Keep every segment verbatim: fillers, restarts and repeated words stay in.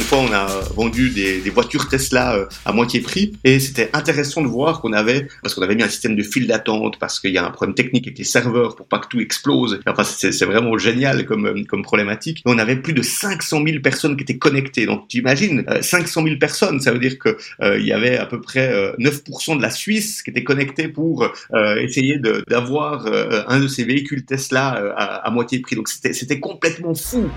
fois, on a vendu des, des voitures Tesla euh, à moitié prix et c'était intéressant de voir qu'on avait, parce qu'on avait mis un système de file d'attente, parce qu'il y a un problème technique avec les serveurs pour pas que tout explose. Enfin, c'est, c'est vraiment génial comme, comme problématique. Et on avait plus de cinq cent mille personnes qui étaient connectées. Donc, tu imagines, euh, cinq cent mille personnes, ça veut dire que euh, il y avait à peu près euh, neuf pour cent de la Suisse qui était connectée pour euh, essayer de, d'avoir euh, un de ces véhicules Tesla euh, à, à moitié prix. Donc, c'était, c'était complètement fou.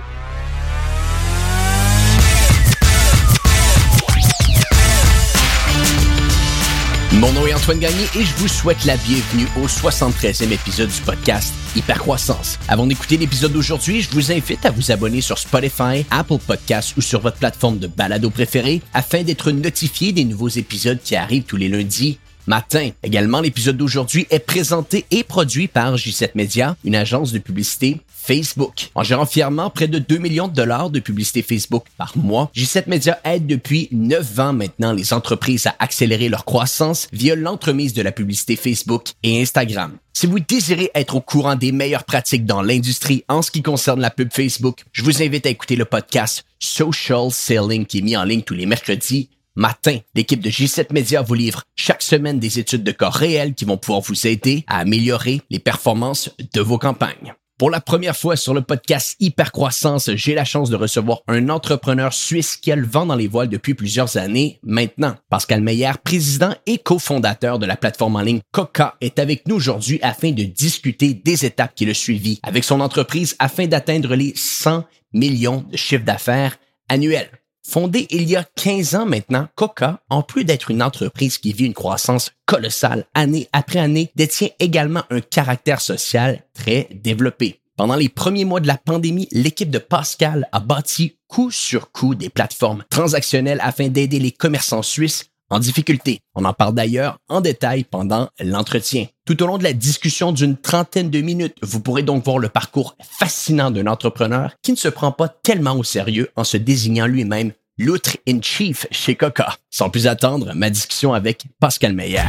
Mon nom est Antoine Gagné et je vous souhaite la bienvenue au soixante-treizième épisode du podcast Hypercroissance. Avant d'écouter l'épisode d'aujourd'hui, je vous invite à vous abonner sur Spotify, Apple Podcasts ou sur votre plateforme de balado préférée afin d'être notifié des nouveaux épisodes qui arrivent tous les lundis matin. Également, l'épisode d'aujourd'hui est présenté et produit par J sept Media, une agence de publicité Facebook. En gérant fièrement près de deux millions de dollars de publicité Facebook par mois, J sept Media aide depuis neuf ans maintenant les entreprises à accélérer leur croissance via l'entremise de la publicité Facebook et Instagram. Si vous désirez être au courant des meilleures pratiques dans l'industrie en ce qui concerne la pub Facebook, je vous invite à écouter le podcast Social Selling qui est mis en ligne tous les mercredis matin. L'équipe de J sept Media vous livre chaque semaine des études de cas réels qui vont pouvoir vous aider à améliorer les performances de vos campagnes. Pour la première fois sur le podcast Hypercroissance, j'ai la chance de recevoir un entrepreneur suisse qui a le vent dans les voiles depuis plusieurs années maintenant. Pascal Meyer, président et cofondateur de la plateforme en ligne Coca, est avec nous aujourd'hui afin de discuter des étapes qu'il a suivies avec son entreprise afin d'atteindre les cent millions de chiffre d'affaires annuels. Fondée il y a quinze ans maintenant, Coca, en plus d'être une entreprise qui vit une croissance colossale année après année, détient également un caractère social très développé. Pendant les premiers mois de la pandémie, l'équipe de Pascal a bâti coup sur coup des plateformes transactionnelles afin d'aider les commerçants suisses en difficulté. On en parle d'ailleurs en détail pendant l'entretien. Tout au long de la discussion d'une trentaine de minutes, vous pourrez donc voir le parcours fascinant d'un entrepreneur qui ne se prend pas tellement au sérieux en se désignant lui-même l'outre in chief chez Coca. Sans plus attendre, ma discussion avec Pascal Meyer.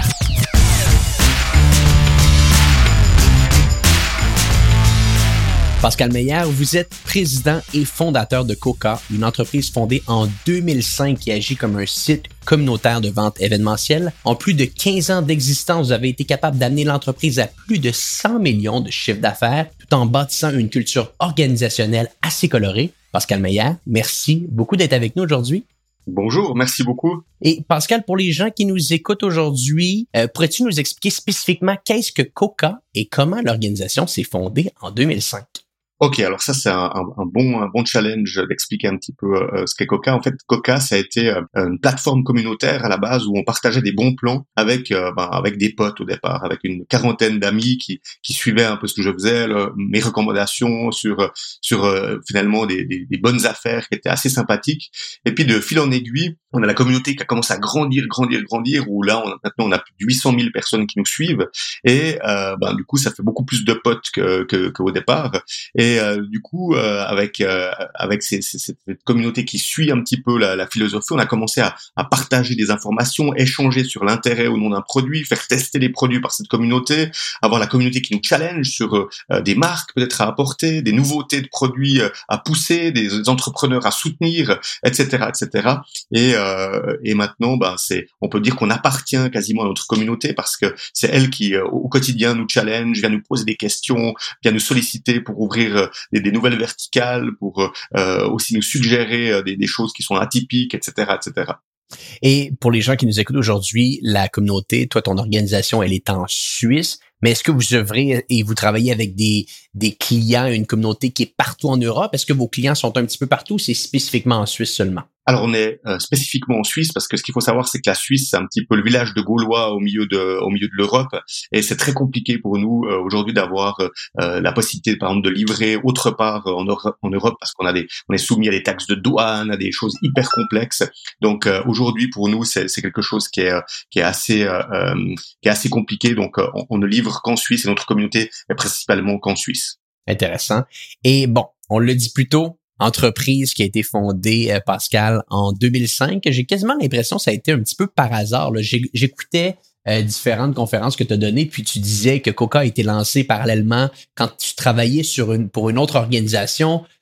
Pascal Meyer, vous êtes président et fondateur de Coca, une entreprise fondée en deux mille cinq qui agit comme un site communautaire de vente événementielle. En plus de quinze ans d'existence, vous avez été capable d'amener l'entreprise à plus de cent millions de chiffres d'affaires tout en bâtissant une culture organisationnelle assez colorée. Pascal Meyer, merci beaucoup d'être avec nous aujourd'hui. Bonjour, merci beaucoup. Et Pascal, pour les gens qui nous écoutent aujourd'hui, euh, pourrais-tu nous expliquer spécifiquement qu'est-ce que Coca et comment l'organisation s'est fondée en deux mille cinq? Ok, alors ça c'est un, un, un bon un bon challenge d'expliquer un petit peu euh, ce qu'est Coca. En fait, Coca ça a été euh, une plateforme communautaire à la base où on partageait des bons plans avec euh, ben, avec des potes au départ, avec une quarantaine d'amis qui qui suivaient un peu ce que je faisais, le, mes recommandations sur sur euh, finalement des, des des bonnes affaires qui étaient assez sympathiques. Et puis de fil en aiguille, on a la communauté qui a commencé à grandir, grandir, grandir. Où là, on a, maintenant on a plus de huit cent mille personnes qui nous suivent et euh, ben du coup ça fait beaucoup plus de potes que que qu'au départ. Et Et euh, du coup, euh, avec euh, avec ces, ces, cette communauté qui suit un petit peu la, la philosophie, on a commencé à, à partager des informations, échanger sur l'intérêt ou non d'un produit, faire tester les produits par cette communauté, avoir la communauté qui nous challenge sur euh, des marques peut-être à apporter, des nouveautés de produits euh, à pousser, des, des entrepreneurs à soutenir, et cetera, et cetera. Et euh, et maintenant, ben c'est, on peut dire qu'on appartient quasiment à notre communauté parce que c'est elle qui euh, au quotidien nous challenge, vient nous poser des questions, vient nous solliciter pour ouvrir Des, des nouvelles verticales, pour euh, aussi nous suggérer euh, des, des choses qui sont atypiques, et cetera, et cetera. Et pour les gens qui nous écoutent aujourd'hui, la communauté, toi, ton organisation, elle est en Suisse, mais est-ce que vous œuvrez et vous travaillez avec des, des clients, une communauté qui est partout en Europe? Est-ce que vos clients sont un petit peu partout ou c'est spécifiquement en Suisse seulement? Alors on est euh, spécifiquement en Suisse parce que ce qu'il faut savoir c'est que la Suisse c'est un petit peu le village de Gaulois au milieu de au milieu de l'Europe et c'est très compliqué pour nous euh, aujourd'hui d'avoir euh, la possibilité par exemple de livrer autre part en, Euro- en Europe parce qu'on a des on est soumis à des taxes de douane, à des choses hyper complexes. Donc euh, aujourd'hui pour nous c'est c'est quelque chose qui est qui est assez euh, qui est assez compliqué donc euh, on, on ne livre qu'en Suisse et notre communauté est principalement qu'en Suisse. Intéressant. Et bon, on le dit plus tôt, entreprise qui a été fondée, euh, Pascal, en deux mille cinq. J'ai quasiment l'impression que ça a été un petit peu par hasard. Là. J'ai, j'écoutais euh, différentes conférences que tu as données, puis tu disais que Coca a été lancé parallèlement quand tu travaillais sur une pour une autre organisation.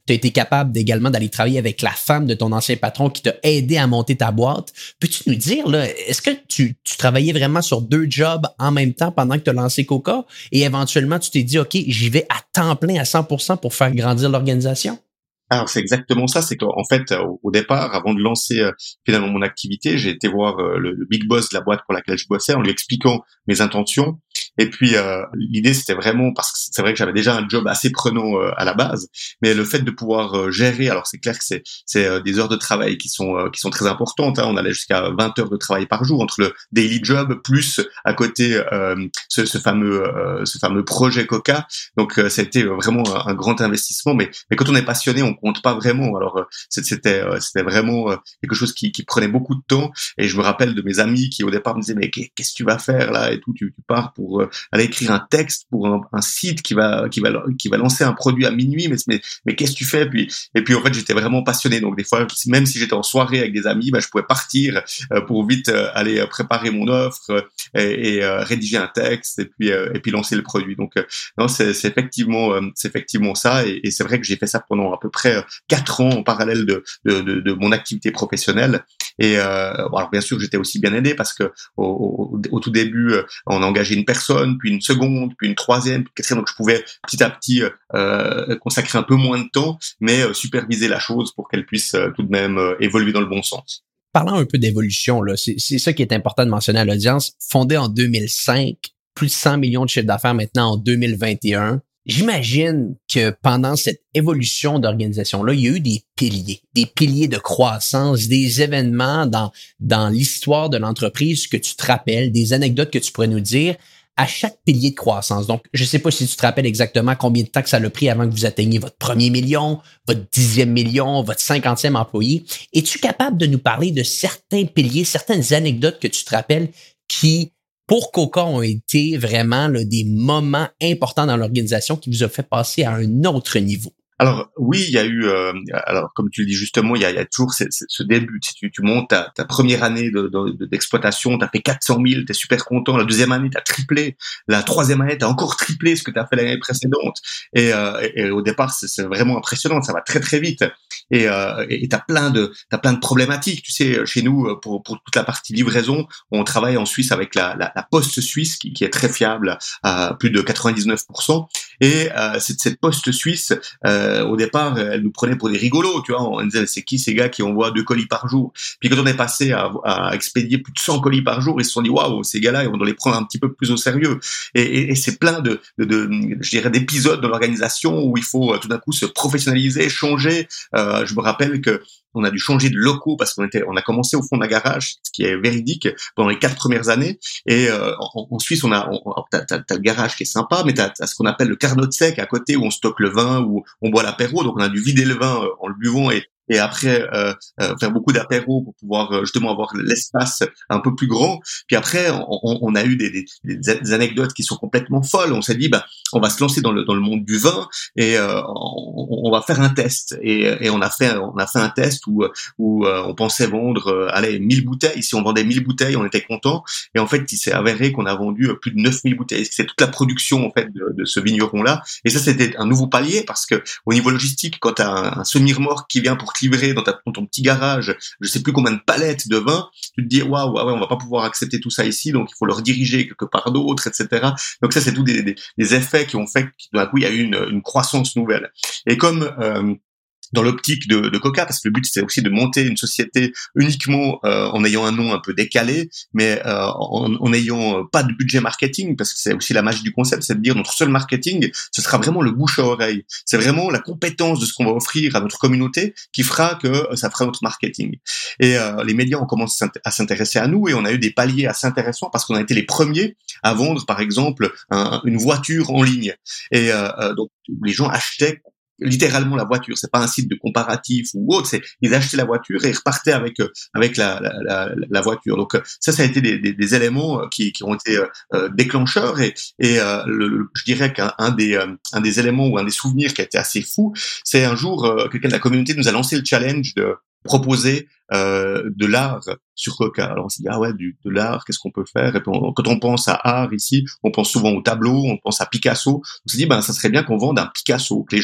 tu as été capable également d'aller travailler avec la femme de ton ancien patron qui t'a aidé à monter ta boîte. Peux-tu nous dire, là, est-ce que tu, tu travaillais vraiment sur deux jobs en même temps pendant que tu as lancé Coca et éventuellement tu t'es dit, OK, j'y vais à temps plein à cent pour cent pour faire grandir l'organisation? Alors c'est exactement ça, c'est qu'en fait au, au départ, avant de lancer euh, finalement mon activité, j'ai été voir euh, le, le big boss de la boîte pour laquelle je bossais en lui expliquant mes intentions. Et puis euh, l'idée c'était vraiment, parce que c'est vrai que j'avais déjà un job assez prenant euh, à la base, mais le fait de pouvoir euh, gérer, alors c'est clair que c'est c'est euh, des heures de travail qui sont euh, qui sont très importantes. Hein, on allait jusqu'à vingt heures de travail par jour entre le daily job plus à côté euh, ce, ce fameux euh, ce fameux projet Coca. Donc euh, ça a été vraiment un, un grand investissement. Mais mais quand on est passionné, on compte pas vraiment. Alors euh, c'était euh, c'était vraiment euh, quelque chose qui, qui prenait beaucoup de temps. Et je me rappelle de mes amis qui au départ me disaient mais qu'est-ce que tu vas faire là et tout, tu, tu pars pour euh, aller écrire un texte pour un, un site qui va qui va qui va lancer un produit à minuit, mais mais mais qu'est-ce que tu fais? Puis et puis en fait j'étais vraiment passionné. Donc des fois même si j'étais en soirée avec des amis, bah, je pouvais partir euh, pour vite euh, aller préparer mon offre euh, et, et euh, rédiger un texte et puis euh, et puis lancer le produit. Donc euh, non c'est c'est effectivement euh, c'est effectivement ça et, et c'est vrai que j'ai fait ça pendant à peu près quatre ans en parallèle de, de, de, de mon activité professionnelle. Et euh, bon, alors bien sûr, j'étais aussi bien aidé parce que au, au, au tout début, on a engagé une personne, puis une seconde, puis une troisième, puis une quatrième. Donc je pouvais petit à petit euh, consacrer un peu moins de temps, mais euh, superviser la chose pour qu'elle puisse euh, tout de même euh, évoluer dans le bon sens. Parlant un peu d'évolution, là, c'est, c'est ça qui est important de mentionner à l'audience. Fondé en deux mille cinq, plus de cent millions de chiffre d'affaires maintenant en deux mille vingt et un. J'imagine que pendant cette évolution d'organisation-là, il y a eu des piliers, des piliers de croissance, des événements dans, dans l'histoire de l'entreprise que tu te rappelles, des anecdotes que tu pourrais nous dire à chaque pilier de croissance. Donc, je ne sais pas si tu te rappelles exactement combien de temps que ça a pris avant que vous atteigniez votre premier million, votre dixième million, votre cinquantième employé. Es-tu capable de nous parler de certains piliers, certaines anecdotes que tu te rappelles qui pour Coca ont été vraiment là, des moments importants dans l'organisation qui vous a fait passer à un autre niveau? Alors oui, il y a eu, euh, alors comme tu le dis justement, il y a, il y a toujours ce, ce début. Si tu, tu montes ta, ta première année de, de, d'exploitation, t'as fait quatre cent mille, t'es super content. La deuxième année, t'as triplé. La troisième année, t'as encore triplé ce que t'as fait l'année précédente. Et, euh, et, et au départ, c'est, c'est vraiment impressionnant. Ça va très très vite. Et euh, et t'as plein de t'as plein de problématiques. Tu sais, chez nous, pour pour toute la partie livraison, on travaille en Suisse avec la la, la Poste suisse qui, qui est très fiable à plus de quatre-vingt-dix-neuf pour cent. Et euh, cette cette Poste suisse euh, Euh, au départ, elle nous prenait pour des rigolos, tu vois. On disait, c'est qui ces gars qui envoient deux colis par jour? Puis quand on est passé à, à expédier plus de cent colis par jour, ils se sont dit, waouh, ces gars-là, on doit les prendre un petit peu plus au sérieux. Et, et, et c'est plein de, de, de, je dirais, d'épisodes dans l'organisation où il faut tout d'un coup se professionnaliser, changer. Euh, je me rappelle que on a dû changer de locaux parce qu'on était, on a commencé au fond d'un garage, ce qui est véridique, pendant les quatre premières années. Et euh, en, en Suisse, on a, on, t'as, t'as, t'as le garage qui est sympa, mais t'as, t'as ce qu'on appelle le carnot de sec à côté où on stocke le vin, où on boit l'apéro. Donc on a dû vider le vin euh, en le buvant et et après euh, euh, faire beaucoup d'apéros pour pouvoir euh, justement avoir l'espace un peu plus grand. Puis après, on, on a eu des, des, des anecdotes qui sont complètement folles. On s'est dit, bah, on va se lancer dans le dans le monde du vin et euh, on, on va faire un test. Et, et on a fait on a fait un test où où euh, on pensait vendre, euh, allez, mille bouteilles. Si on vendait mille bouteilles, on était content. Et en fait, il s'est avéré qu'on a vendu plus de neuf mille bouteilles. C'est toute la production en fait de, de ce vigneron-là. Et ça, c'était un nouveau palier parce que au niveau logistique, quand t'as un, un semi-remorque qui vient pour livrer dans, ta, dans ton petit garage, je sais plus combien de palettes de vin, tu te dis waouh, ouais, on va pas pouvoir accepter tout ça ici, donc il faut le rediriger quelque part d'autre, et cetera. Donc ça, c'est tout des, des, des effets qui ont fait que d'un coup il y a eu une, une croissance nouvelle. Et comme euh, dans l'optique de, de Coca, parce que le but c'est aussi de monter une société uniquement euh, en ayant un nom un peu décalé, mais euh, en, en ayant pas de budget marketing, parce que c'est aussi la magie du concept, c'est de dire notre seul marketing, ce sera vraiment le bouche à oreille. C'est vraiment la compétence de ce qu'on va offrir à notre communauté qui fera que ça fera notre marketing. Et euh, les médias ont commencé à s'intéresser à nous et on a eu des paliers assez intéressants parce qu'on a été les premiers à vendre, par exemple, un, une voiture en ligne. Et euh, donc les gens achetaient littéralement la voiture, c'est pas un site de comparatif ou autre, c'est ils achetaient la voiture et ils repartaient avec avec la la, la, la voiture. Donc ça ça a été des, des, des éléments qui qui ont été euh, déclencheurs et et euh, le, je dirais qu'un un des euh, un des éléments ou un des souvenirs qui a été assez fou, c'est un jour euh, quelqu'un de la communauté nous a lancé le challenge de proposer euh, de l'art sur Coca. Alors on s'est dit ah ouais du, de l'art, qu'est-ce qu'on peut faire? Et puis on, quand on pense à art ici, on pense souvent au tableau, on pense à Picasso. On s'est dit ben ça serait bien qu'on vende un Picasso, que les gens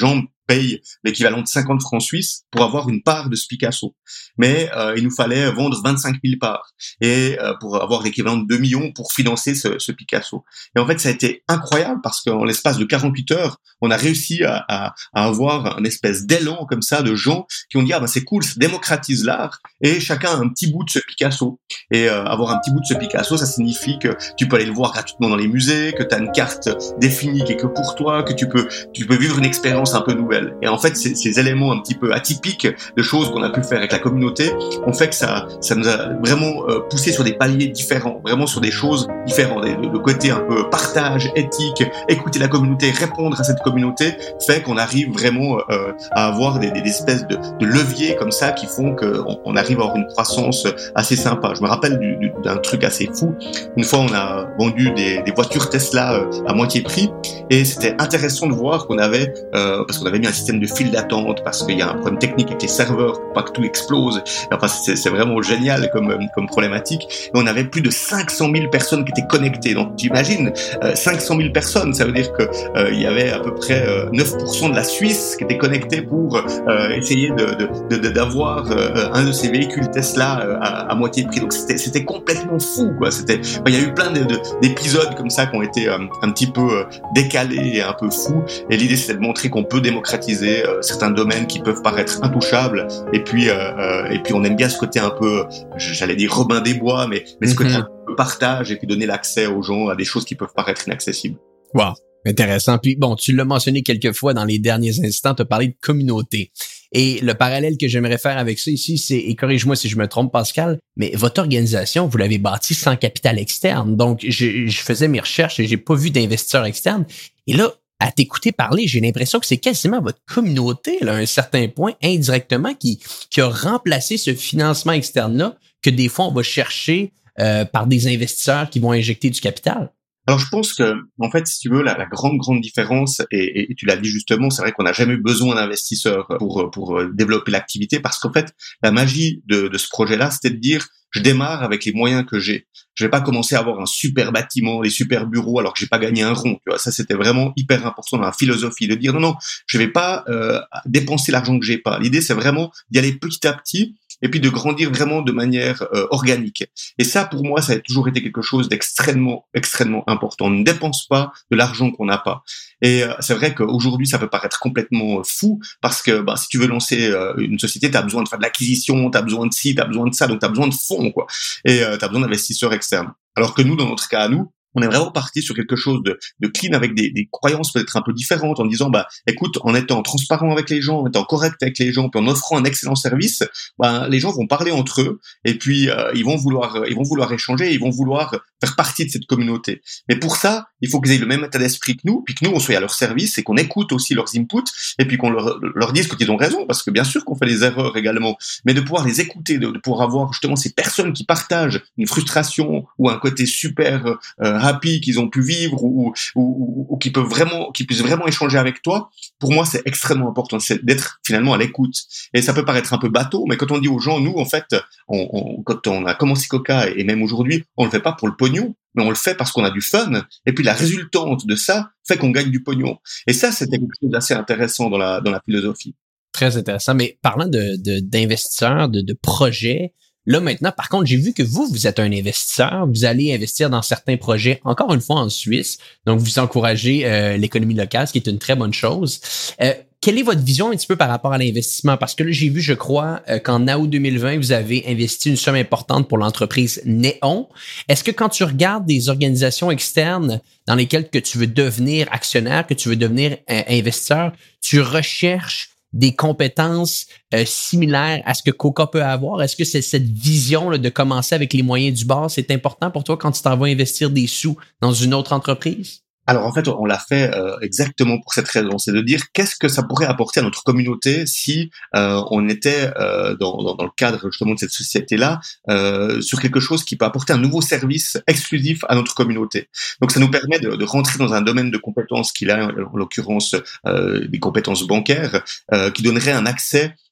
paye l'équivalent de cinquante francs suisses pour avoir une part de ce Picasso. Mais euh, il nous fallait vendre vingt-cinq mille parts et euh, pour avoir l'équivalent de deux millions pour financer ce, ce Picasso. Et en fait, ça a été incroyable parce qu'en l'espace de quarante-huit heures, on a réussi à, à, à avoir un espèce d'élan comme ça de gens qui ont dit ah ben c'est cool, ça démocratise l'art et chacun a un petit bout de ce Picasso. Et euh, avoir un petit bout de ce Picasso, ça signifie que tu peux aller le voir gratuitement dans les musées, que tu as une carte définie qui est que pour toi, que tu peux tu peux vivre une expérience un peu nouvelle. Et en fait, ces, ces éléments un petit peu atypiques de choses qu'on a pu faire avec la communauté ont fait que ça, ça nous a vraiment euh, poussé sur des paliers différents, vraiment sur des choses différentes. Le, le côté un peu partage, éthique, écouter la communauté, répondre à cette communauté, fait qu'on arrive vraiment euh, à avoir des, des espèces de, de leviers comme ça qui font qu'on on arrive à avoir une croissance assez sympa. Je me rappelle du, du, d'un truc assez fou. Une fois, on a vendu des, des voitures Tesla euh, à moitié prix et c'était intéressant de voir qu'on avait, euh, parce qu'on avait mis un système de file d'attente parce qu'il y a un problème technique avec les serveurs pour pas que tout explose. Enfin, c'est, c'est vraiment génial comme, comme problématique. Et on avait plus de cinq cent mille personnes qui étaient connectées. Donc, tu imagines, euh, cinq cent mille personnes, ça veut dire que euh, il y avait à peu près euh, neuf pour cent de la Suisse qui était connectée pour euh, essayer de, de, de, d'avoir euh, un de ces véhicules Tesla euh, à, à moitié prix. Donc, c'était, c'était complètement fou, quoi. C'était, enfin, il y a eu plein de, de, d'épisodes comme ça qui ont été euh, un petit peu euh, décalés et un peu fous. Et l'idée, c'était de montrer qu'on peut démocratiser Euh, certains domaines qui peuvent paraître intouchables et puis euh, euh, et puis on aime bien ce côté un peu, j'allais dire Robin des Bois, mais mais ce mm-hmm. côté un peu partage et puis donner l'accès aux gens à des choses qui peuvent paraître inaccessibles. Wow, intéressant. Puis bon, tu l'as mentionné quelques fois dans les derniers instants, tu as parlé de communauté. Et le parallèle que j'aimerais faire avec ça ici, c'est, et corrige-moi si je me trompe, Pascal, mais votre organisation, vous l'avez bâtie sans capital externe. Donc, je, je faisais mes recherches et j'ai pas vu d'investisseurs externes. Et là, à t'écouter parler, j'ai l'impression que c'est quasiment votre communauté, là, à un certain point, indirectement, qui, qui a remplacé ce financement externe-là que des fois, on va chercher euh, par des investisseurs qui vont injecter du capital. Alors je pense que, en fait, si tu veux, la, la grande grande différence, et, et tu l'as dit justement, c'est vrai qu'on n'a jamais eu besoin d'investisseurs pour pour développer l'activité, parce qu'en fait, la magie de, de ce projet-là, c'était de dire, je démarre avec les moyens que j'ai. Je vais pas commencer à avoir un super bâtiment, des super bureaux, alors que j'ai pas gagné un rond. Tu vois, ça c'était vraiment hyper important dans la philosophie de dire non non, je vais pas euh, dépenser l'argent que j'ai pas. L'idée c'est vraiment d'y aller petit à petit. Et puis de grandir vraiment de manière euh, organique. Et ça, pour moi, ça a toujours été quelque chose d'extrêmement, extrêmement important. On ne dépense pas de l'argent qu'on n'a pas. Et euh, c'est vrai qu'aujourd'hui, ça peut paraître complètement euh, fou, parce que bah, si tu veux lancer euh, une société, tu as besoin de faire de l'acquisition, tu as besoin de ci, tu as besoin de ça, donc tu as besoin de fonds, quoi. Et euh, tu as besoin d'investisseurs externes. Alors que nous, dans notre cas à nous, on est vraiment parti sur quelque chose de, de clean, avec des, des croyances peut-être un peu différentes, en disant bah écoute, en étant transparent avec les gens, en étant correct avec les gens, puis en offrant un excellent service, bah les gens vont parler entre eux et puis euh, ils vont vouloir ils vont vouloir échanger, ils vont vouloir faire partie de cette communauté. Mais pour ça, il faut qu'ils aient le même état d'esprit que nous, puis que nous on soit à leur service et qu'on écoute aussi leurs inputs et puis qu'on leur, leur dise qu'ils ont raison, parce que bien sûr qu'on fait des erreurs également, mais de pouvoir les écouter, de, de pouvoir avoir justement ces personnes qui partagent une frustration ou un côté super euh, happy qu'ils ont pu vivre ou, ou, ou, ou qui peuvent vraiment, qui puissent vraiment échanger avec toi. Pour moi, c'est extrêmement important, c'est d'être finalement à l'écoute. Et ça peut paraître un peu bateau, mais quand on dit aux gens, nous, en fait, on, on, quand on a commencé Coca et même aujourd'hui, on le fait pas pour le pognon, mais on le fait parce qu'on a du fun. Et puis la résultante de ça fait qu'on gagne du pognon. Et ça, c'était quelque chose d'assez intéressant dans la dans la philosophie. Très intéressant. Mais parlant de, de d'investisseurs, de, de projets. Là, maintenant, par contre, j'ai vu que vous, vous êtes un investisseur. Vous allez investir dans certains projets, encore une fois en Suisse. Donc, vous encouragez euh, l'économie locale, ce qui est une très bonne chose. Euh, quelle est votre vision un petit peu par rapport à l'investissement? Parce que là, j'ai vu, je crois, euh, qu'en août deux mille vingt, vous avez investi une somme importante pour l'entreprise Néon. Est-ce que quand tu regardes des organisations externes dans lesquelles que tu veux devenir actionnaire, que tu veux devenir euh, investisseur, tu recherches des compétences euh, similaires à ce que Coca peut avoir? Est-ce que c'est cette vision là, de commencer avec les moyens du bord, c'est important pour toi quand tu t'en vas investir des sous dans une autre entreprise? Alors en fait, on l'a fait euh, exactement pour cette raison, c'est de dire qu'est-ce que ça pourrait apporter à notre communauté si euh, on était euh, dans, dans, dans le cadre justement de cette société-là euh, sur quelque chose qui peut apporter un nouveau service exclusif à notre communauté. Donc ça nous permet de, de rentrer dans un domaine de compétences qu'il a, en l'occurrence euh, des compétences bancaires, euh, qui donnerait un accès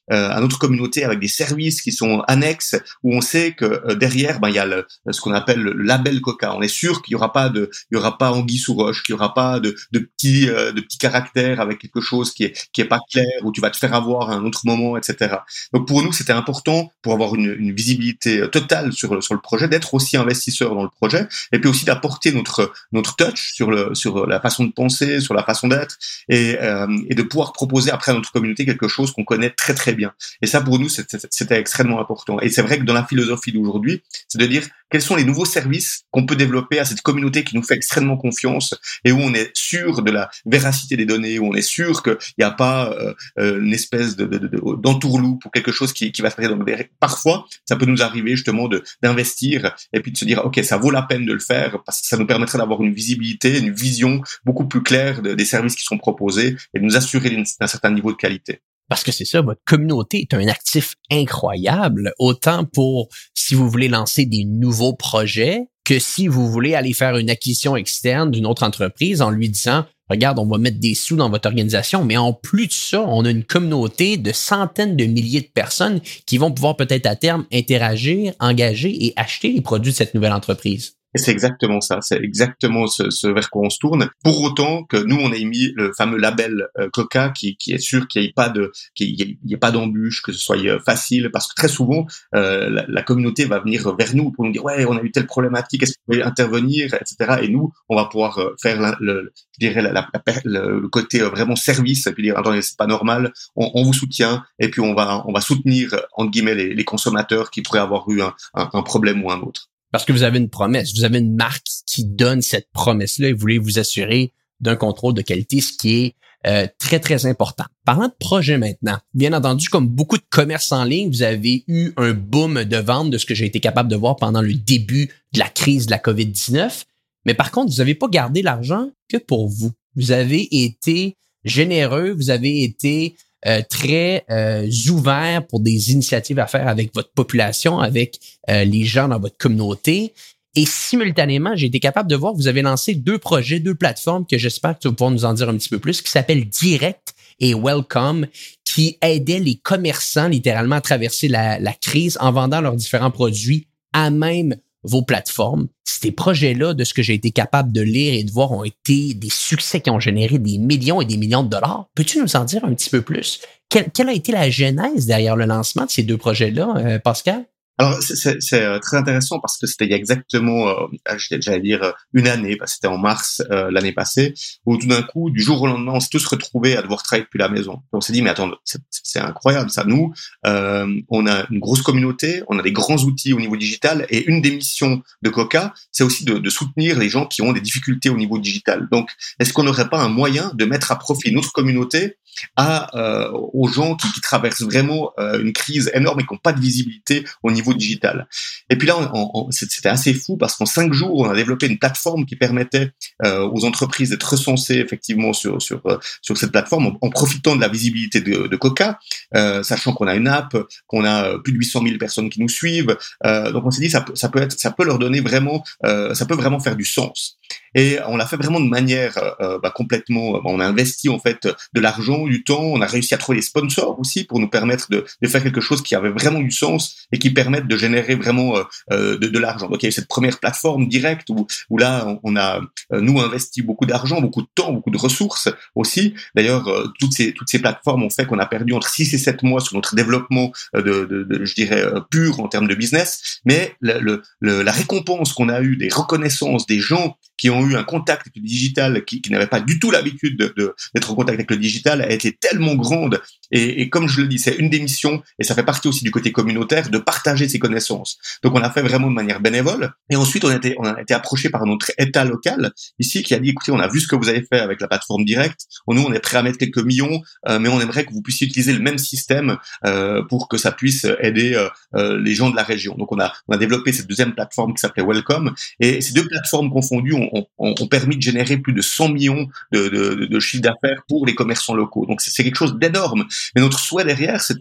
euh, à notre communauté avec des services qui sont annexes, où on sait que euh, derrière, ben il y a le, ce qu'on appelle le label Coca. On est sûr qu'il y aura pas de, il y aura pas anguille sous roche, qu'il y aura pas de, de petits, euh, de petits caractères avec quelque chose qui est qui est pas clair, où tu vas te faire avoir à un autre moment, et cetera. Donc pour nous, c'était important pour avoir une, une visibilité totale sur sur le projet, d'être aussi investisseur dans le projet, et puis aussi d'apporter notre notre touch sur le sur la façon de penser, sur la façon d'être, et euh, et de pouvoir proposer après à notre communauté quelque chose qu'on connaît très très bien. Et ça pour nous c'était, c'était extrêmement important. Et c'est vrai que dans la philosophie d'aujourd'hui, c'est de dire quels sont les nouveaux services qu'on peut développer à cette communauté qui nous fait extrêmement confiance et où on est sûr de la véracité des données, où on est sûr qu'il n'y a pas euh, euh, une espèce de, de, de, d'entourloupe ou quelque chose qui, qui va se passer. Donc parfois, ça peut nous arriver justement de d'investir et puis de se dire ok, ça vaut la peine de le faire parce que ça nous permettrait d'avoir une visibilité, une vision beaucoup plus claire de, des services qui sont proposés et de nous assurer d'un, d'un certain niveau de qualité. Parce que c'est ça, votre communauté est un actif incroyable, autant pour si vous voulez lancer des nouveaux projets que si vous voulez aller faire une acquisition externe d'une autre entreprise en lui disant « Regarde, on va mettre des sous dans votre organisation », mais en plus de ça, on a une communauté de centaines de milliers de personnes qui vont pouvoir peut-être à terme interagir, engager et acheter les produits de cette nouvelle entreprise. Et c'est exactement ça, c'est exactement ce, ce vers quoi on se tourne. Pour autant que nous, on a émis le fameux label euh, Coca qui, qui est sûr qu'il n'y ait pas de, qu'il y ait pas d'embûche, que ce soit euh, facile, parce que très souvent, euh, la, la communauté va venir vers nous pour nous dire ouais, on a eu telle problématique, est-ce que vous pouvez intervenir, et cetera. Et nous, on va pouvoir euh, faire la, le, je dirais la, la, la, le, le côté euh, vraiment service, et puis dire attendez, c'est pas normal, on, on vous soutient, et puis on va, on va soutenir entre guillemets les, les consommateurs qui pourraient avoir eu un, un, un problème ou un autre. Parce que vous avez une promesse, vous avez une marque qui donne cette promesse-là et vous voulez vous assurer d'un contrôle de qualité, ce qui est euh, très, très important. Parlant de projet maintenant, bien entendu, comme beaucoup de commerces en ligne, vous avez eu un boom de vente de ce que j'ai été capable de voir pendant le début de la crise de la covid dix-neuf. Mais par contre, vous n'avez pas gardé l'argent que pour vous. Vous avez été généreux, vous avez été Euh, très euh, ouvert pour des initiatives à faire avec votre population, avec euh, les gens dans votre communauté. Et simultanément, j'ai été capable de voir que vous avez lancé deux projets, deux plateformes que j'espère que tu vas pouvoir nous en dire un petit peu plus, qui s'appellent Direct et Welcome, qui aidaient les commerçants littéralement à traverser la, la crise en vendant leurs différents produits à même vos plateformes. Ces projets-là, de ce que j'ai été capable de lire et de voir, ont été des succès qui ont généré des millions et des millions de dollars. Peux-tu nous en dire un petit peu plus? Quelle, quelle a été la genèse derrière le lancement de ces deux projets-là, euh, Pascal? Alors c'est, c'est, c'est très intéressant parce que c'était il y a exactement, euh, j'allais dire une année, parce que c'était en mars euh, l'année passée, où tout d'un coup, du jour au lendemain, on s'est tous retrouvés à devoir travailler depuis la maison. On s'est dit mais attends, c'est, c'est incroyable ça. Nous, euh, on a une grosse communauté, on a des grands outils au niveau digital, et une des missions de Coca, c'est aussi de, de soutenir les gens qui ont des difficultés au niveau digital. Donc, est-ce qu'on n'aurait pas un moyen de mettre à profit notre communauté à euh, aux gens qui, qui traversent vraiment euh, une crise énorme et qui n'ont pas de visibilité au niveau digital. Et puis là, on, on, c'était assez fou parce qu'en cinq jours, on a développé une plateforme qui permettait euh, aux entreprises d'être recensées effectivement sur sur euh, sur cette plateforme en, en profitant de la visibilité de, de Coca, euh, sachant qu'on a une app, qu'on a plus de huit cent mille personnes qui nous suivent. Euh, donc on s'est dit ça peut ça peut être ça peut leur donner vraiment euh, ça peut vraiment faire du sens. Et on l'a fait vraiment de manière euh, bah, complètement. On a investi en fait de l'argent, du temps. On a réussi à trouver des sponsors aussi pour nous permettre de, de faire quelque chose qui avait vraiment du sens et qui permette de générer vraiment euh, de, de l'argent. Donc il y a eu cette première plateforme directe où, où là on, on a euh, nous investi beaucoup d'argent, beaucoup de temps, beaucoup de ressources aussi. D'ailleurs euh, toutes ces toutes ces plateformes ont fait qu'on a perdu entre six et sept mois sur notre développement de, de, de je dirais euh, pur en termes de business. Mais le, le, le, la récompense qu'on a eue, des reconnaissances des gens qui ont eu un contact avec le digital, qui, qui n'avaient pas du tout l'habitude de, de, d'être en contact avec le digital, a été tellement grande. Et, et comme je le dis, c'est une des missions, et ça fait partie aussi du côté communautaire, de partager ces connaissances. Donc on l'a fait vraiment de manière bénévole. Et ensuite, on a été, on a été approché par notre État local, ici, qui a dit, écoutez, on a vu ce que vous avez fait avec la plateforme Direct. Nous, on est prêt à mettre quelques millions, euh, mais on aimerait que vous puissiez utiliser le même système euh, pour que ça puisse aider euh, euh, les gens de la région. Donc on a, on a développé cette deuxième plateforme qui s'appelait Welcome. Et ces deux plateformes confondues ont, ont, ont permis de générer plus de cent millions de, de, de chiffre d'affaires pour les commerçants locaux. Donc c'est, c'est quelque chose d'énorme. Mais notre souhait derrière, c'était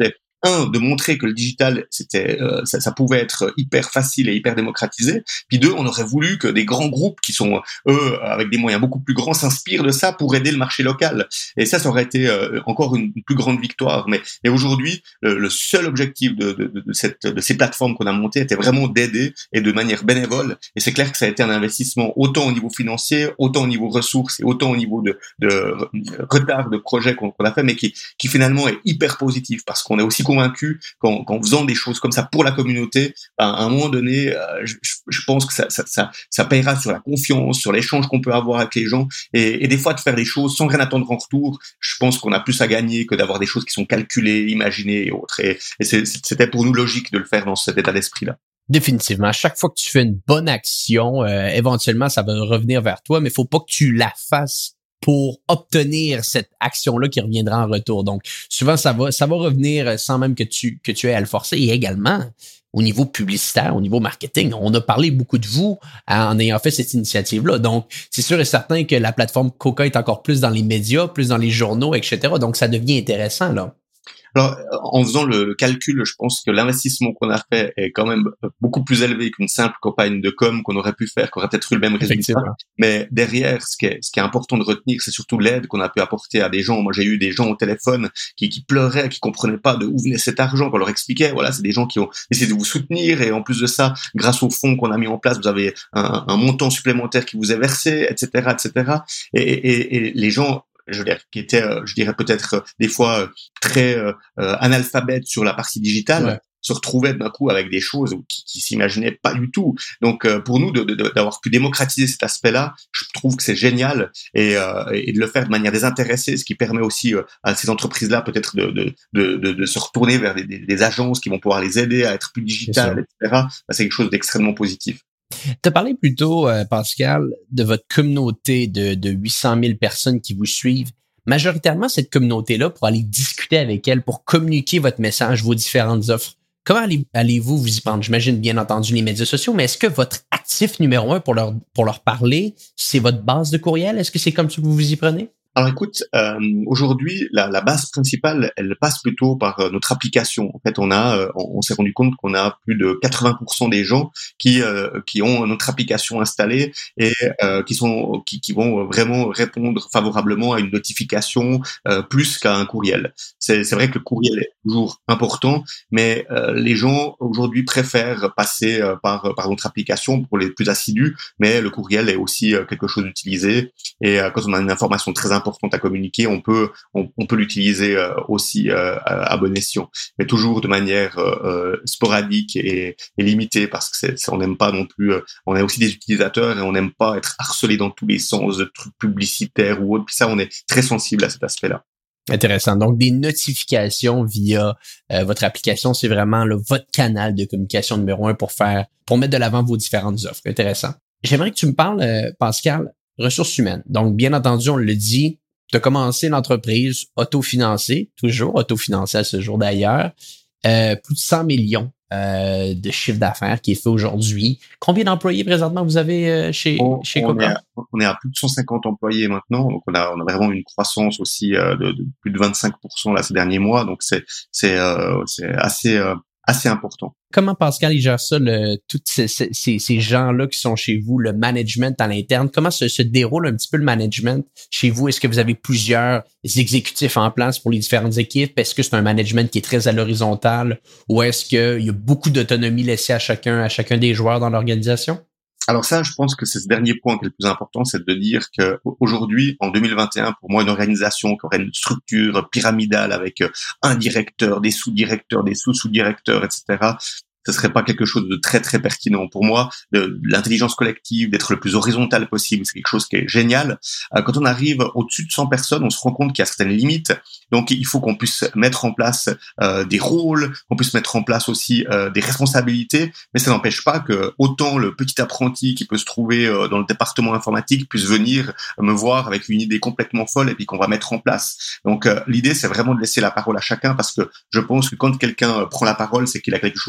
un, de montrer que le digital, c'était, euh, ça, ça pouvait être hyper facile et hyper démocratisé. Puis deux, on aurait voulu que des grands groupes qui sont, eux, avec des moyens beaucoup plus grands, s'inspirent de ça pour aider le marché local. Et ça, ça aurait été euh, encore une, une plus grande victoire. Mais et aujourd'hui, le, le seul objectif de, de, de, cette, de ces plateformes qu'on a montées était vraiment d'aider et de manière bénévole. Et c'est clair que ça a été un investissement autant au niveau financier, autant au niveau ressources et autant au niveau de, de retard de projet qu'on, qu'on a fait, mais qui, qui finalement est hyper positif parce qu'on est aussi convaincu qu'en, qu'en faisant des choses comme ça pour la communauté, à un moment donné, euh, je, je pense que ça, ça, ça, ça payera sur la confiance, sur l'échange qu'on peut avoir avec les gens et, et des fois de faire des choses sans rien attendre en retour. Je pense qu'on a plus à gagner que d'avoir des choses qui sont calculées, imaginées et autres. Et, et c'est, c'était pour nous logique de le faire dans cet état d'esprit-là. Définitivement. À chaque fois que tu fais une bonne action, euh, éventuellement, ça va revenir vers toi, mais il faut pas que tu la fasses pour obtenir cette action-là qui reviendra en retour. Donc, souvent, ça va, ça va revenir sans même que tu, que tu aies à le forcer. Et également, au niveau publicitaire, au niveau marketing, on a parlé beaucoup de vous en ayant fait cette initiative-là. Donc, c'est sûr et certain que la plateforme Coca est encore plus dans les médias, plus dans les journaux, et cetera. Donc, ça devient intéressant, là. Alors, en faisant le, le calcul, je pense que l'investissement qu'on a fait est quand même beaucoup plus élevé qu'une simple campagne de com qu'on aurait pu faire, qui aurait peut-être eu le même résultat. Mais derrière, ce qui est, ce qui est important de retenir, c'est surtout l'aide qu'on a pu apporter à des gens. Moi, j'ai eu des gens au téléphone qui, qui pleuraient, qui comprenaient pas de où venait cet argent, qu'on leur expliquait. Voilà, c'est des gens qui ont essayé de vous soutenir et en plus de ça, grâce au fonds qu'on a mis en place, vous avez un, un montant supplémentaire qui vous est versé, et cetera, et cetera. Et, et, et les gens, je veux dire, qui étaient, euh, je dirais peut-être euh, des fois euh, très euh, euh, analphabètes sur la partie digitale, ouais. se retrouvaient d'un coup avec des choses qui, qui s'imaginaient pas du tout. Donc euh, pour nous, de, de, d'avoir pu démocratiser cet aspect-là, je trouve que c'est génial et, euh, et de le faire de manière désintéressée, ce qui permet aussi euh, à ces entreprises-là peut-être de, de, de, de, de se retourner vers des, des, des agences qui vont pouvoir les aider à être plus digitales, et cetera. Ben, c'est quelque chose d'extrêmement positif. Tu as parlé plus tôt, euh, Pascal, de votre communauté de, de huit cent mille personnes qui vous suivent. Majoritairement, cette communauté-là, pour aller discuter avec elle, pour communiquer votre message, vos différentes offres, comment allez, allez-vous vous y prendre? J'imagine bien entendu les médias sociaux, mais est-ce que votre actif numéro un pour leur, pour leur parler, c'est votre base de courriel? Est-ce que c'est comme ça que vous vous y prenez? Alors écoute, euh, aujourd'hui, la, la base principale, elle passe plutôt par euh, notre application. En fait, on a, euh, on, on s'est rendu compte qu'on a plus de quatre-vingts pour cent des gens qui euh, qui ont notre application installée et euh, qui sont qui, qui vont vraiment répondre favorablement à une notification euh, plus qu'à un courriel. C'est, c'est vrai que le courriel est toujours important, mais euh, les gens aujourd'hui préfèrent passer euh, par par notre application pour les plus assidus, mais le courriel est aussi euh, quelque chose d'utilisé et euh, quand on a une information très importante importante à communiquer, on peut on, on peut l'utiliser euh, aussi euh, à, à bon escient, mais toujours de manière euh, sporadique et, et limitée parce que c'est, c'est, on n'aime pas non plus. Euh, on est aussi des utilisateurs et on n'aime pas être harcelé dans tous les sens de trucs publicitaires ou autres. Puis ça, on est très sensible à cet aspect-là. Intéressant. Donc, des notifications via euh, votre application, c'est vraiment là, votre canal de communication numéro un pour faire pour mettre de l'avant vos différentes offres. Intéressant. J'aimerais que tu me parles, euh, Pascal, ressources humaines. Donc, bien entendu, on le dit, tu as commencé l'entreprise autofinancée, toujours autofinancée à ce jour d'ailleurs, euh, plus de cent millions euh, de chiffre d'affaires qui est fait aujourd'hui. Combien d'employés présentement vous avez euh, chez, on, chez on Coca? Est à, on est à plus de cent cinquante employés maintenant, donc on a, on a vraiment une croissance aussi euh, de, de plus de vingt-cinq pour cent là ces derniers mois, donc c'est, c'est, euh, c'est assez... Euh, assez important. Comment Pascal il gère ça, le, tous ces, ces, ces gens-là qui sont chez vous, le management à l'interne? Comment se, se déroule un petit peu le management chez vous? Est-ce que vous avez plusieurs exécutifs en place pour les différentes équipes? Est-ce que c'est un management qui est très à l'horizontale ou est-ce qu'il y a beaucoup d'autonomie laissée à chacun, à chacun des joueurs dans l'organisation? Alors ça, je pense que c'est ce dernier point qui est le plus important, c'est de dire que aujourd'hui, en deux mille vingt et un, pour moi, une organisation qui aurait une structure pyramidale avec un directeur, des sous-directeurs, des sous-sous-directeurs, et cetera, ce serait pas quelque chose de très très pertinent. Pour moi, de, de l'intelligence collective, d'être le plus horizontal possible, c'est quelque chose qui est génial. Euh, quand on arrive au-dessus de cent personnes, on se rend compte qu'il y a certaines limites. Donc, il faut qu'on puisse mettre en place euh, des rôles, qu'on puisse mettre en place aussi euh, des responsabilités. Mais ça n'empêche pas que autant le petit apprenti qui peut se trouver euh, dans le département informatique puisse venir me voir avec une idée complètement folle et puis qu'on va mettre en place. Donc, euh, l'idée, c'est vraiment de laisser la parole à chacun parce que je pense que quand quelqu'un prend la parole, c'est qu'il a quelque chose de très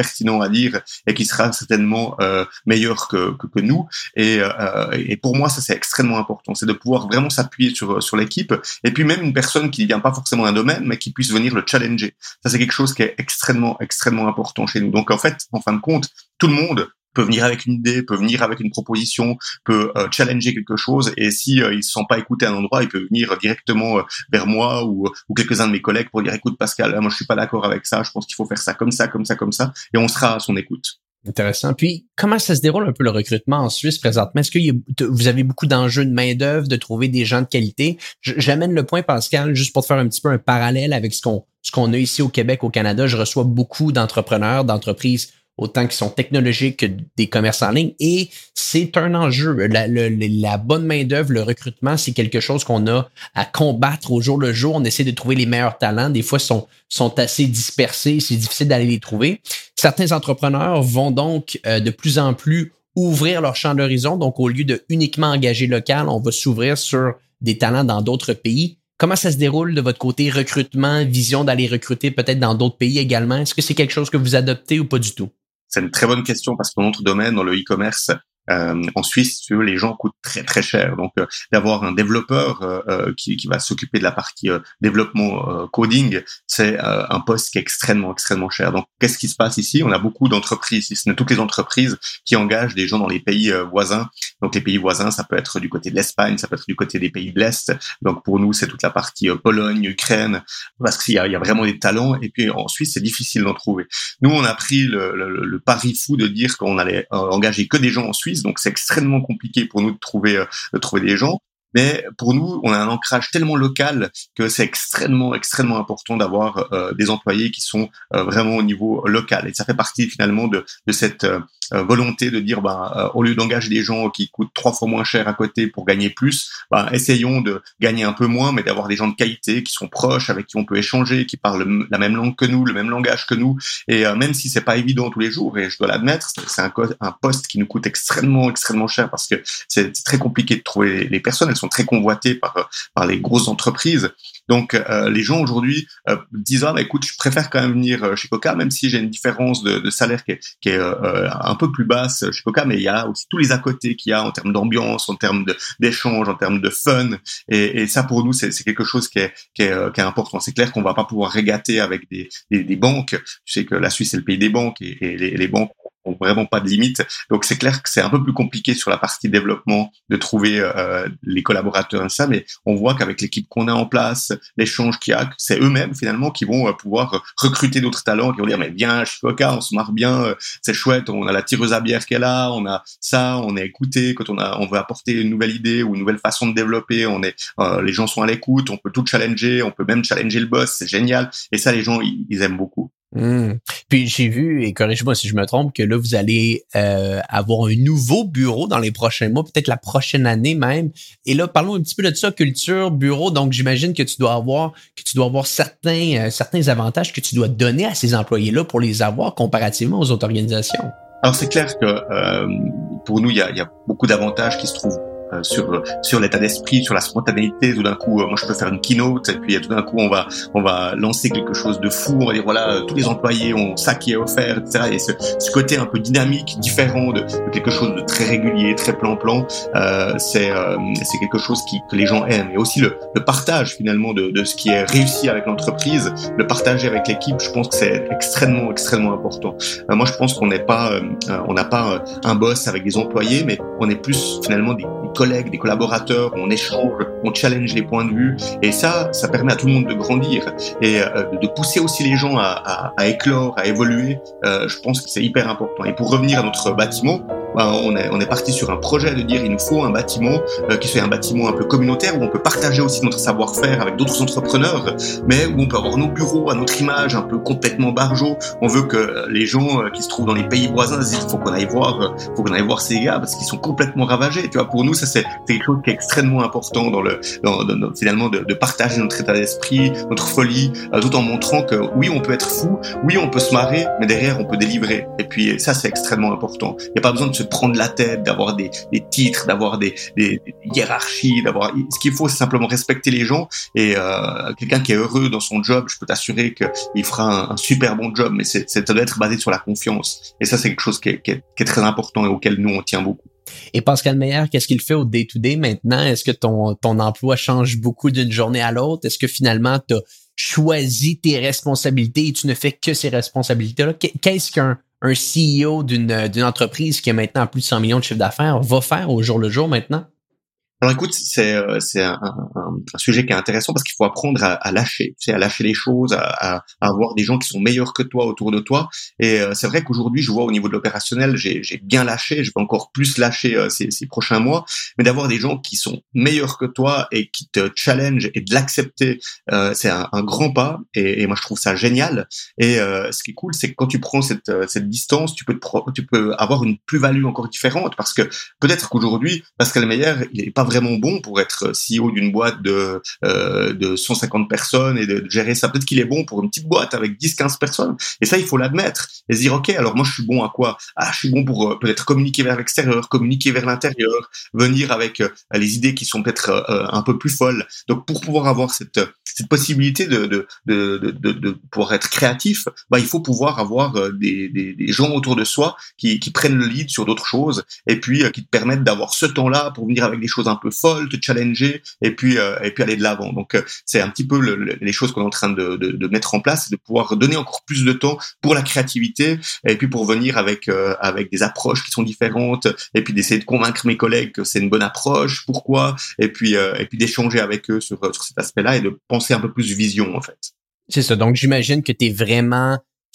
pertinent à dire et qui sera certainement euh, meilleur que, que, que nous. Et, euh, et pour moi, ça c'est extrêmement important, c'est de pouvoir vraiment s'appuyer sur sur l'équipe et puis même une personne qui ne vient pas forcément d'un domaine, mais qui puisse venir le challenger. Ça c'est quelque chose qui est extrêmement extrêmement important chez nous. Donc en fait, en fin de compte, tout le monde peut venir avec une idée, peut venir avec une proposition, peut euh, challenger quelque chose, et si euh, il se sent pas écouté à un endroit, il peut venir directement euh, vers moi ou, ou quelques-uns de mes collègues pour dire écoute Pascal, moi je suis pas d'accord avec ça, je pense qu'il faut faire ça comme ça, comme ça, comme ça, et on sera à son écoute. Intéressant. Puis, comment ça se déroule un peu le recrutement en Suisse présentement? Est-ce que vous avez beaucoup d'enjeux de main-d'œuvre, de trouver des gens de qualité? J'amène le point, Pascal, juste pour te faire un petit peu un parallèle avec ce qu'on ce qu'on a ici au Québec, au Canada. Je reçois beaucoup d'entrepreneurs, d'entreprises autant qui sont technologiques que des commerces en ligne. Et c'est un enjeu. La, la, la bonne main-d'œuvre, le recrutement, c'est quelque chose qu'on a à combattre au jour le jour. On essaie de trouver les meilleurs talents. Des fois, ils sont, sont assez dispersés. C'est difficile d'aller les trouver. Certains entrepreneurs vont donc euh, de plus en plus ouvrir leur champ d'horizon. Donc, au lieu de uniquement engager local, on va s'ouvrir sur des talents dans d'autres pays. Comment ça se déroule de votre côté, recrutement, vision d'aller recruter peut-être dans d'autres pays également? Est-ce que c'est quelque chose que vous adoptez ou pas du tout? C'est une très bonne question parce que dans notre domaine, dans le e-commerce, Euh, en Suisse, les gens coûtent très très cher. Donc, euh, d'avoir un développeur euh, qui, qui va s'occuper de la partie euh, développement euh, coding, c'est euh, un poste qui est extrêmement extrêmement cher. Donc, qu'est-ce qui se passe ici? On a beaucoup d'entreprises, si ce n'est toutes les entreprises, qui engagent des gens dans les pays euh, voisins. Donc, les pays voisins, ça peut être du côté de l'Espagne, ça peut être du côté des pays de l'Est. Donc, pour nous, c'est toute la partie euh, Pologne, Ukraine, parce qu'il y a, il y a vraiment des talents. Et puis, en Suisse, c'est difficile d'en trouver. Nous, on a pris le, le, le pari fou de dire qu'on allait euh, engager que des gens en Suisse. Donc c'est extrêmement compliqué pour nous de trouver euh, de trouver des gens. Mais pour nous, on a un ancrage tellement local que c'est extrêmement, extrêmement important d'avoir euh, des employés qui sont euh, vraiment au niveau local. Et ça fait partie finalement de, de cette euh, volonté de dire, bah, euh, au lieu d'engager des gens qui coûtent trois fois moins cher à côté pour gagner plus, bah, essayons de gagner un peu moins, mais d'avoir des gens de qualité qui sont proches, avec qui on peut échanger, qui parlent la même langue que nous, le même langage que nous. Et euh, même si c'est pas évident tous les jours, et je dois l'admettre, c'est un, un poste qui nous coûte extrêmement, extrêmement cher parce que c'est, c'est très compliqué de trouver les personnes. Elles sont très convoitées par par les grosses entreprises. Donc euh, les gens aujourd'hui euh, disent ah bah écoute, je préfère quand même venir chez Coca, même si j'ai une différence de, de salaire qui est, qui est euh, un peu plus basse chez Coca, mais il y a aussi tous les à côté qu'il y a en termes d'ambiance, en termes de, d'échange, en termes de fun. Et, et ça pour nous c'est, c'est quelque chose qui est qui est, qui est important. C'est clair qu'on va pas pouvoir régater avec des, des, des banques. Tu sais que la Suisse c'est le pays des banques et, et les, les banques ont vraiment pas de limite. Donc c'est clair que c'est un peu plus compliqué sur la partie développement de trouver euh, les collaborateurs et ça, mais on voit qu'avec l'équipe qu'on a en place, l'échange qu'il y a, c'est eux-mêmes finalement qui vont euh, pouvoir recruter d'autres talents, qui vont dire mais viens chez Coca, on se marre bien, euh, c'est chouette, on a la tireuse à bière qu'elle a, on a ça, on est écouté quand on a on veut apporter une nouvelle idée ou une nouvelle façon de développer, on est euh, les gens sont à l'écoute, on peut tout challenger, on peut même challenger le boss, c'est génial et ça les gens ils, ils aiment beaucoup. Mmh. Puis j'ai vu, et corrige-moi si je me trompe, que là, vous allez euh, avoir un nouveau bureau dans les prochains mois, peut-être la prochaine année même. Et là, parlons un petit peu de ça, culture, bureau. Donc, j'imagine que tu dois avoir que tu dois avoir certains, euh, certains avantages que tu dois donner à ces employés-là pour les avoir comparativement aux autres organisations. Alors, c'est clair que euh, pour nous, il y a, il y a beaucoup d'avantages qui se trouvent Euh, sur sur l'état d'esprit, sur la spontanéité. Tout d'un coup, euh, moi je peux faire une keynote et puis tout d'un coup on va on va lancer quelque chose de fou. On va dire voilà, euh, tous les employés ont ça qui est offert, et cetera. Et ce, ce côté un peu dynamique, différent de, de quelque chose de très régulier, très plan-plan, euh, c'est euh, c'est quelque chose qui que les gens aiment. Et aussi le, le partage finalement de, de ce qui est réussi avec l'entreprise, le partager avec l'équipe. Je pense que c'est extrêmement extrêmement important. Euh, moi je pense qu'on n'est pas euh, on n'a pas euh, un boss avec des employés, mais on est plus finalement des, des collègues, des collaborateurs, on échange, on challenge les points de vue et ça, ça permet à tout le monde de grandir et euh, de pousser aussi les gens à, à, à éclore, à évoluer. Euh, je pense que c'est hyper important. Et pour revenir à notre bâtiment, ben, on est on est parti sur un projet de dire il nous faut un bâtiment euh, qui soit un bâtiment un peu communautaire où on peut partager aussi notre savoir-faire avec d'autres entrepreneurs, mais où on peut avoir nos bureaux à notre image, un peu complètement barjo. On veut que les gens qui se trouvent dans les pays voisins se disent il faut qu'on aille voir, faut qu'on aille voir ces gars parce qu'ils sont complètement ravagés. Tu vois, pour nous ça c'est, c'est quelque chose qui est extrêmement important dans le dans, dans, dans finalement de, de partager notre état d'esprit, notre folie, euh, tout en montrant que oui on peut être fou, oui on peut se marrer, mais derrière on peut délivrer. Et puis ça c'est extrêmement important. Il n'y a pas besoin de se se prendre la tête, d'avoir des, des titres, d'avoir des, des, des hiérarchies, d'avoir. Ce qu'il faut, c'est simplement respecter les gens. Et euh, quelqu'un qui est heureux dans son job, je peux t'assurer qu'il fera un, un super bon job. Mais c'est, c'est, ça doit être basé sur la confiance. Et ça, c'est quelque chose qui est, qui est, qui est très important et auquel nous on tient beaucoup. Et Pascal Meilleur, qu'est-ce qu'il fait au day-to-day maintenant? Est-ce que ton, ton emploi change beaucoup d'une journée à l'autre? Est-ce que finalement, tu as choisi tes responsabilités et tu ne fais que ces responsabilités-là? Qu'est-ce qu'un un C E O d'une, d'une entreprise qui a maintenant plus de cent millions de chiffre d'affaires va faire au jour le jour maintenant? Alors écoute, c'est c'est un, un, un sujet qui est intéressant parce qu'il faut apprendre à, à lâcher, tu sais, à lâcher les choses, à, à, à avoir des gens qui sont meilleurs que toi autour de toi. Et euh, c'est vrai qu'aujourd'hui, je vois au niveau de l'opérationnel, j'ai, j'ai bien lâché, je vais encore plus lâcher euh, ces, ces prochains mois, mais d'avoir des gens qui sont meilleurs que toi et qui te challenge et de l'accepter, euh, c'est un, un grand pas. Et, et moi, je trouve ça génial. Et euh, ce qui est cool, c'est que quand tu prends cette cette distance, tu peux te pro- tu peux avoir une plus-value encore différente parce que peut-être qu'aujourd'hui, Pascal Meilleur, il est pas vraiment bon pour être C E O d'une boîte de euh, de cent cinquante personnes et de, de gérer ça. Peut-être qu'il est bon pour une petite boîte avec dix quinze personnes. Et ça, il faut l'admettre et se dire ok, alors moi je suis bon à quoi? Ah, je suis bon pour euh, peut-être communiquer vers l'extérieur, communiquer vers l'intérieur, venir avec euh, les idées qui sont peut-être euh, un peu plus folles. Donc pour pouvoir avoir cette cette possibilité de de de de, de, de pouvoir être créatif, bah il faut pouvoir avoir euh, des, des des gens autour de soi qui qui prennent le lead sur d'autres choses et puis euh, qui te permettent d'avoir ce temps-là pour venir avec des choses un peu folles, te challenger et puis euh, et puis aller de l'avant. Donc euh, c'est un petit peu le, le, les choses qu'on est en train de, de, de mettre en place, de pouvoir donner encore plus de temps pour la créativité et puis pour venir avec euh, avec des approches qui sont différentes et puis d'essayer de convaincre mes collègues que c'est une bonne approche, pourquoi et puis euh, et puis d'échanger avec eux sur sur cet aspect-là et de penser un peu plus vision en fait. C'est ça. Donc j'imagine que tu es vraiment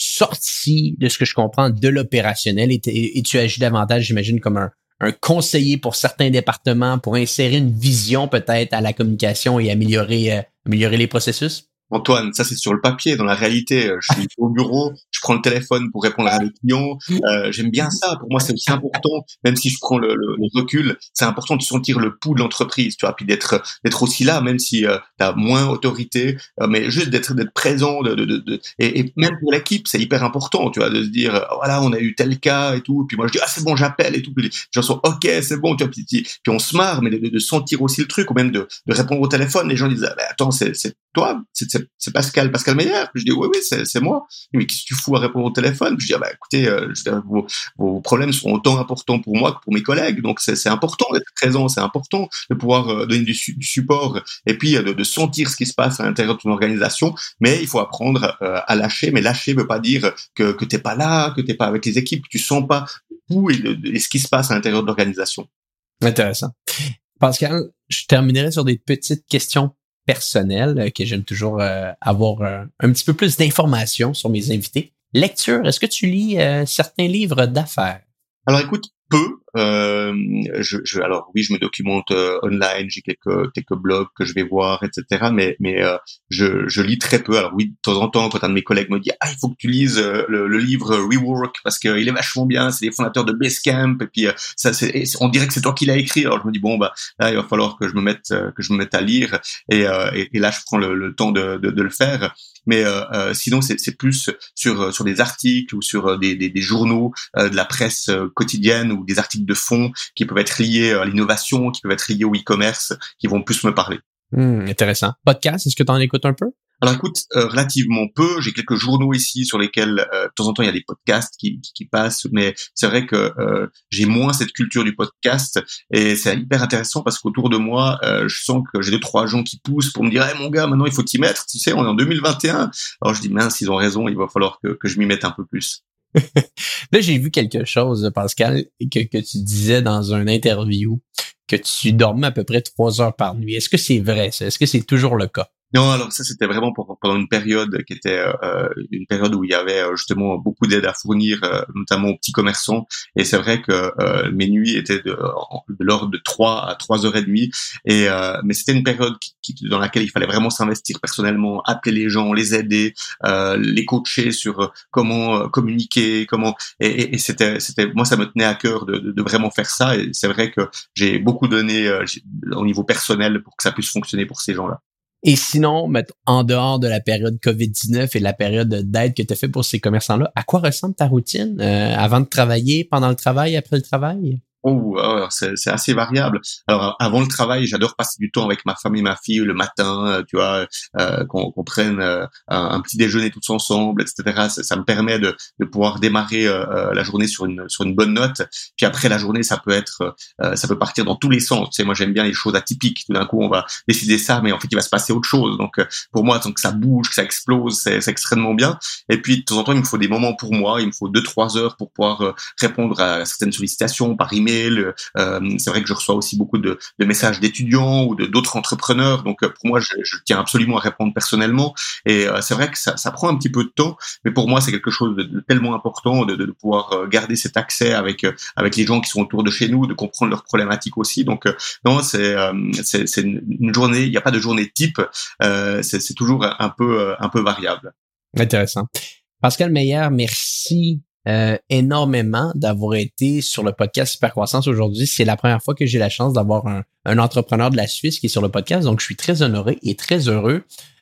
sorti de ce que je comprends de l'opérationnel et, et tu agis davantage, j'imagine, comme un un conseiller pour certains départements pour insérer une vision peut-être à la communication et améliorer euh, améliorer les processus? Antoine, ça c'est sur le papier. Dans la réalité, je suis au bureau, je prends le téléphone pour répondre à mes clients. Euh, j'aime bien ça. Pour moi, c'est aussi important, même si je prends le, le, le recul, c'est important de sentir le pouls de l'entreprise, tu vois, puis d'être d'être aussi là, même si euh, t'as moins autorité, euh, mais juste d'être d'être présent, de, de, de, de et, et même pour l'équipe, c'est hyper important, tu vois, de se dire euh, voilà, on a eu tel cas et tout. Et puis moi, je dis ah c'est bon, j'appelle et tout. Puis les gens sont ok, c'est bon, tu vois. Puis, puis on se marre, mais de, de sentir aussi le truc, ou même de, de répondre au téléphone. Les gens disent ah, ben, attends, c'est c'est toi, c'est c'est, c'est Pascal, Pascal Meilleur. Puis je dis oui, oui, c'est, c'est moi. Mais qu'est-ce que tu fous à répondre au téléphone? Puis je dis ah bah écoutez, euh, je dis, vos, vos problèmes sont autant importants pour moi que pour mes collègues. Donc c'est, c'est important d'être présent, c'est important de pouvoir euh, donner du, su- du support et puis euh, de, de sentir ce qui se passe à l'intérieur de ton organisation. Mais il faut apprendre euh, à lâcher. Mais lâcher veut pas dire que que t'es pas là, que t'es pas avec les équipes, que tu sens pas où et, de, et ce qui se passe à l'intérieur de l'organisation. Intéressant. Pascal, je terminerai sur des petites questions personnelles que j'aime toujours euh, avoir euh, un petit peu plus d'informations sur mes invités. Lecture, est-ce que tu lis euh, certains livres d'affaires? Alors écoute, peu. Euh, je, je, alors oui, je me documente euh, online, j'ai quelques quelques blogs que je vais voir, et cetera. Mais mais euh, je, je lis très peu. Alors oui, de temps en temps, quand un de mes collègues me dit ah il faut que tu lises euh, le, le livre Rework parce que il est vachement bien, c'est les fondateurs de Basecamp et puis euh, ça c'est on dirait que c'est toi qui l'as écrit. Alors je me dis bon bah là il va falloir que je me mette euh, que je me mette à lire et euh, et, et là je prends le, le temps de, de de le faire. Mais euh, euh, sinon c'est c'est plus sur sur des articles ou sur des des, des journaux euh, de la presse euh, quotidienne ou des articles de fond qui peuvent être liés à l'innovation, qui peuvent être liés au e-commerce, qui vont plus me parler. Mmh, intéressant. Podcast, est-ce que tu en écoutes un peu? Alors écoute, euh, relativement peu. J'ai quelques journaux ici sur lesquels euh, de temps en temps il y a des podcasts qui, qui, qui passent, mais c'est vrai que euh, j'ai moins cette culture du podcast et c'est hyper intéressant parce qu'autour de moi, euh, je sens que j'ai deux trois gens qui poussent pour me dire hey, mon gars, maintenant il faut t'y mettre. Tu sais, on est en deux mille vingt et un. Alors je dis mince, ils ont raison, il va falloir que, que je m'y mette un peu plus. Là, j'ai vu quelque chose, Pascal, que, que tu disais dans une interview que tu dormais à peu près trois heures par nuit. Est-ce que c'est vrai, ça? Est-ce que c'est toujours le cas? Non, alors ça c'était vraiment pour, pendant une période qui était euh, une période où il y avait euh, justement beaucoup d'aide à fournir, euh, notamment aux petits commerçants. Et c'est vrai que euh, mes nuits étaient de, de l'ordre de trois à trois heures et demie. Et euh, mais c'était une période qui, qui, dans laquelle il fallait vraiment s'investir personnellement, appeler les gens, les aider, euh, les coacher sur comment euh, communiquer, comment. Et, et, et c'était, c'était, moi ça me tenait à cœur de, de, de vraiment faire ça. Et c'est vrai que j'ai beaucoup donné euh, au niveau personnel pour que ça puisse fonctionner pour ces gens-là. Et sinon, en dehors de la période covid dix-neuf et de la période d'aide que tu as fait pour ces commerçants-là, à quoi ressemble ta routine euh, avant de travailler, pendant le travail, après le travail? Oh, alors c'est, c'est assez variable. Alors avant le travail, j'adore passer du temps avec ma femme et ma fille le matin, euh, tu vois, euh, qu'on, qu'on prenne euh, un, un petit déjeuner tous ensemble, et cetera. Ça, ça me permet de, de pouvoir démarrer euh, la journée sur une sur une bonne note. Puis après la journée, ça peut être, euh, ça peut partir dans tous les sens. Tu sais, moi j'aime bien les choses atypiques. Tout d'un coup, on va décider ça, mais en fait il va se passer autre chose. Donc pour moi, tant que ça bouge, que ça explose, c'est, c'est extrêmement bien. Et puis de temps en temps, il me faut des moments pour moi. Il me faut deux trois heures pour pouvoir euh, répondre à certaines sollicitations par email. Euh, c'est vrai que je reçois aussi beaucoup de, de messages d'étudiants ou de d'autres entrepreneurs, donc euh, pour moi je, je tiens absolument à répondre personnellement, et euh, c'est vrai que ça, ça prend un petit peu de temps, mais pour moi c'est quelque chose de, de tellement important de, de, de pouvoir garder cet accès avec euh, avec les gens qui sont autour de chez nous, de comprendre leurs problématiques aussi. Donc euh, non, c'est, euh, c'est c'est une journée, il n'y a pas de journée type, euh, c'est, c'est toujours un peu un peu variable. Intéressant. Pascal Meillard, merci Euh, énormément d'avoir été sur le podcast Hypercroissance aujourd'hui. C'est la première fois que j'ai la chance d'avoir un, un entrepreneur de la Suisse qui est sur le podcast, donc je suis très honoré et très heureux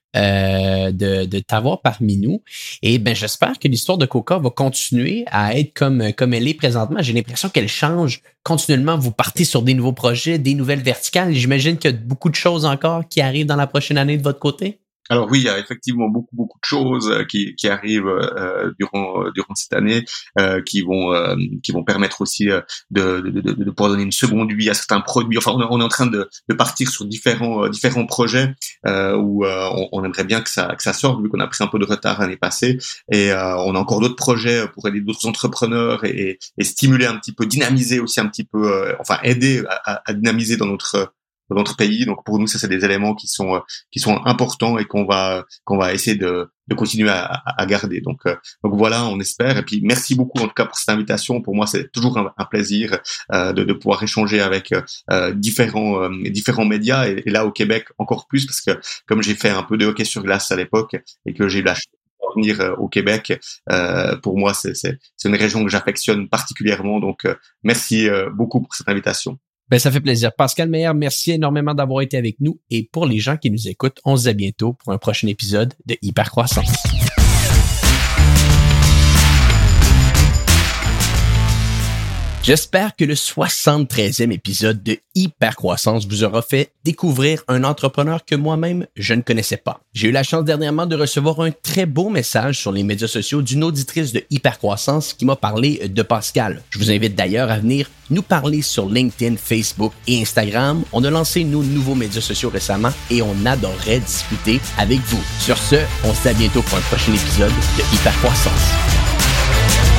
euh, de, de t'avoir parmi nous. Et ben j'espère que l'histoire de Coca va continuer à être comme, comme elle est présentement. J'ai l'impression qu'elle change continuellement. Vous partez sur des nouveaux projets, des nouvelles verticales. J'imagine qu'il y a beaucoup de choses encore qui arrivent dans la prochaine année de votre côté. Alors oui, il y a effectivement beaucoup beaucoup de choses qui qui arrivent euh, durant durant cette année, euh, qui vont euh, qui vont permettre aussi euh, de, de de de pouvoir donner une seconde vie à certains produits. Enfin, on, on est en train de de partir sur différents différents projets euh, où euh, on, on aimerait bien que ça que ça sorte, vu qu'on a pris un peu de retard l'année passée, et euh, on a encore d'autres projets pour aider d'autres entrepreneurs et, et stimuler un petit peu, dynamiser aussi un petit peu, euh, enfin aider à, à dynamiser dans notre dans notre pays. Donc pour nous, ça c'est des éléments qui sont qui sont importants et qu'on va qu'on va essayer de de continuer à, à garder. Donc euh, donc voilà, on espère. Et puis merci beaucoup en tout cas pour cette invitation. Pour moi, c'est toujours un, un plaisir euh, de, de pouvoir échanger avec euh, différents euh, différents médias, et, et là au Québec encore plus, parce que comme j'ai fait un peu de hockey sur glace à l'époque et que j'ai eu la chance de venir au Québec, euh, pour moi c'est c'est c'est une région que j'affectionne particulièrement. Donc euh, merci euh, beaucoup pour cette invitation. Ben, ça fait plaisir. Pascal Meillard, merci énormément d'avoir été avec nous. Et pour les gens qui nous écoutent, on se dit à bientôt pour un prochain épisode de Hypercroissance. J'espère que le soixante-treizième épisode de Hypercroissance vous aura fait découvrir un entrepreneur que moi-même, je ne connaissais pas. J'ai eu la chance dernièrement de recevoir un très beau message sur les médias sociaux d'une auditrice de Hypercroissance qui m'a parlé de Pascal. Je vous invite d'ailleurs à venir nous parler sur LinkedIn, Facebook et Instagram. On a lancé nos nouveaux médias sociaux récemment et on adorerait discuter avec vous. Sur ce, on se dit à bientôt pour un prochain épisode de Hypercroissance.